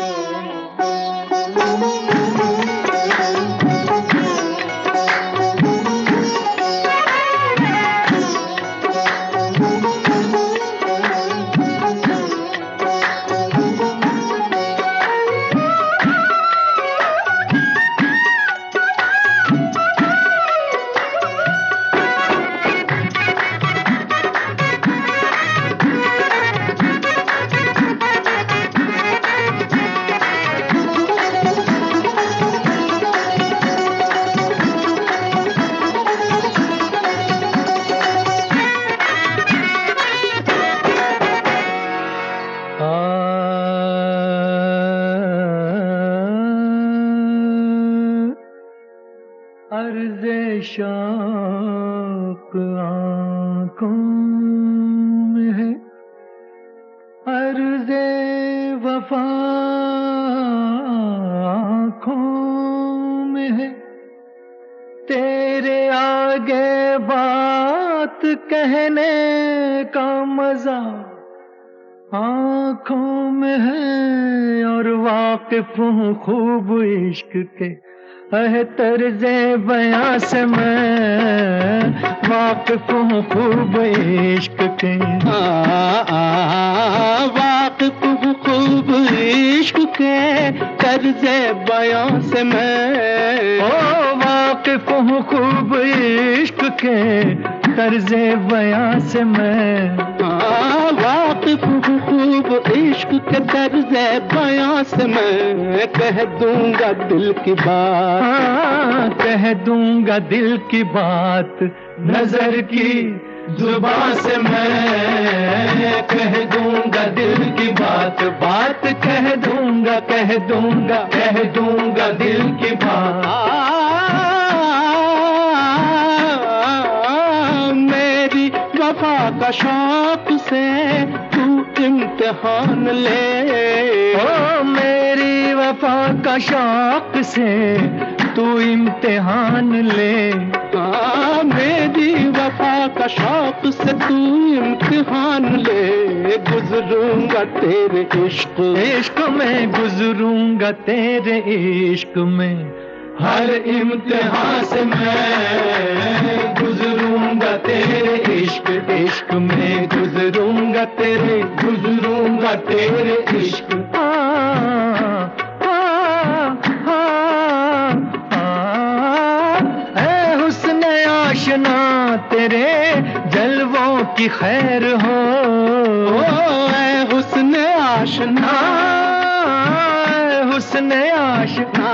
अर्ज़े शौक़ आँखों में है, अर्ज़े वफ़ा आँखों में है। तेरे आगे बात कहने का मज़ा आँखों में है, और वाक़िफ़ हूँ खूब इश्क़ के तर्ज़े बयां से मैं, वाक़िफ़ हूँ खूब इश्क़ के। वाक़िफ़ हूँ खूब इश्क़ के तर्ज़े बयां से मैं, ओ वाक़िफ़ हूँ खूब इश्क़ के तर्ज़े बयां से मैं। वाक़िफ़ हूँ खूब इश्क़ के तर्ज़े बयां से मैं, कह दूंगा दिल की बात, कह दूंगा दिल की बात नज़र की जुबां से मैं, कह दूंगा दिल की बात, बात कह दूंगा दिल की बात। मेरी वफ़ा का शौक़ से तू इम्तिहान ले, ओ मेरी वफ़ा का शौक़ से तू इम्तिहान ले। मेरी वफ़ा का शौक़ से तू इम्तिहान ले, गुज़रूंगा तेरे इश्क़ में, गुज़रूंगा तेरे इश्क़ में। हर इम्तिहान से मैं गुज़रूंगा तेरे इश्क़ में, गुज़रूंगा तेरे इश्क़। आशना तेरे जलवों की खैर हो, ऐ हुस्न आशना, हुस्न आशना,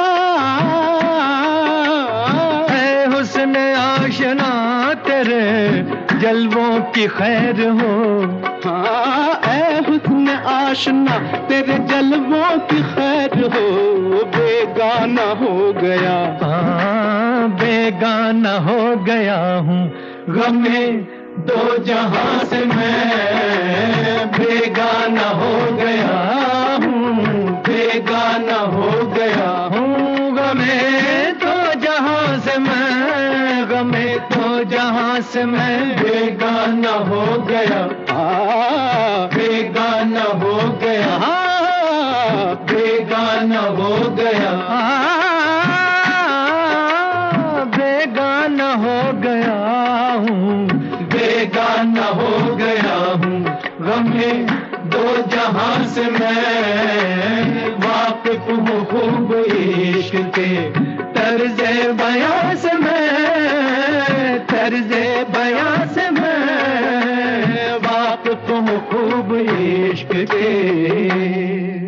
ऐ हुस्न आशना तेरे जलवों की खैर हो। ऐ हुस्न आशना तेरे जलवों की खैर हो, बेगाना हो गया, बेगाना हो गया हूँ गमे दो जहां से मैं, बेगाना हो गया हूँ, बेगाना हो गया हूँ गमे दो जहां से मैं, गमे दो जहां से मैं बेगाना हो गया, बेगाना हो गया, बेगाना हो गया, बेगाना हो गया हूँ, बेगाना हो गया हूँ गमे दो जहां से मैं, वाक़िफ़ हूँ खूब इश्क़ के तर्ज़े बयां से मैं, तर्ज़े बयां से मैं, वाक़िफ़ हूँ खूब इश्क़ के।